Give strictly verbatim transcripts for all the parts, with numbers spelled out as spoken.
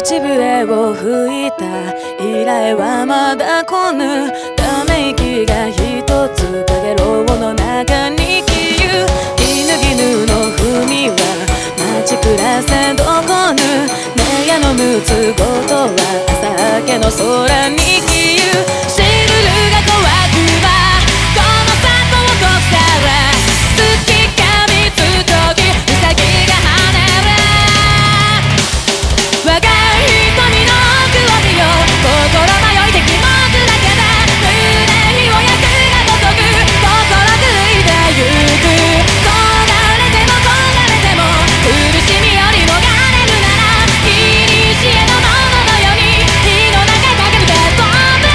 口笛を吹いた依頼はまだ来ぬ。ため息がひとつかげろうの中に消ゆ。絹絹の文は待ち暮らせどこぬ。ねやのむつごとは朝明けの空に消ゆ。シルルが怖くばこの里をこくさら月がみつときウサギが跳ねる。若い瞳の奥を見よ心迷いて気持ちだけで胸火を焼くがごとく心食いでゆく。焦がれても焦がれても苦しみより逃れるなら古のもののように火の中駆け抜け飛ぶ。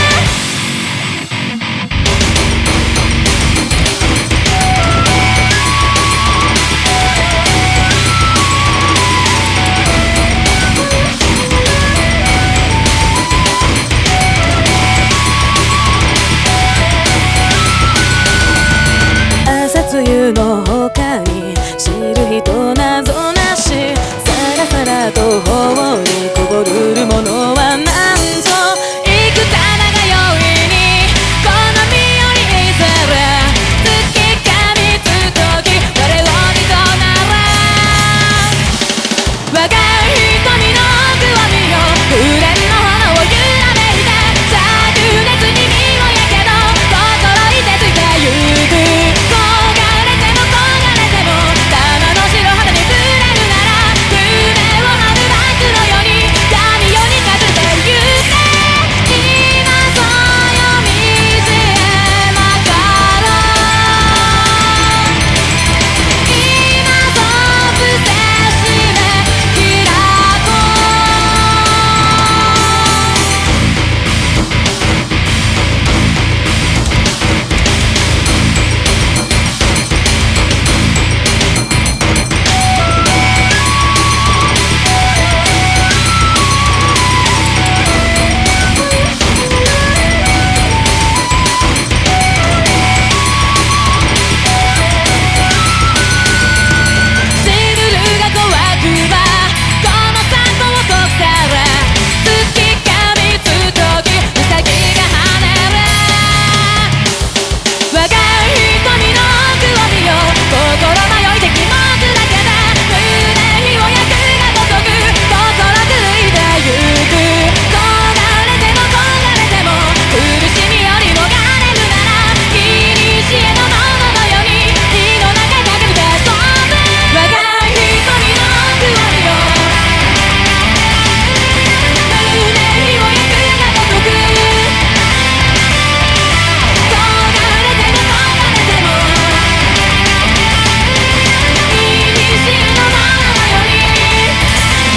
朝露の他に知る人なぞなし。さらさらと頬にこぼるるものはなんぞ幾多長よいに好みよりいずれ月がみつとき我を見となら。若い瞳の奥を見よ紅の炎を揺らめいて灼熱に身を焼けど心いてついてゆく。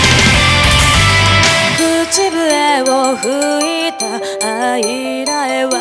吹いた愛らえは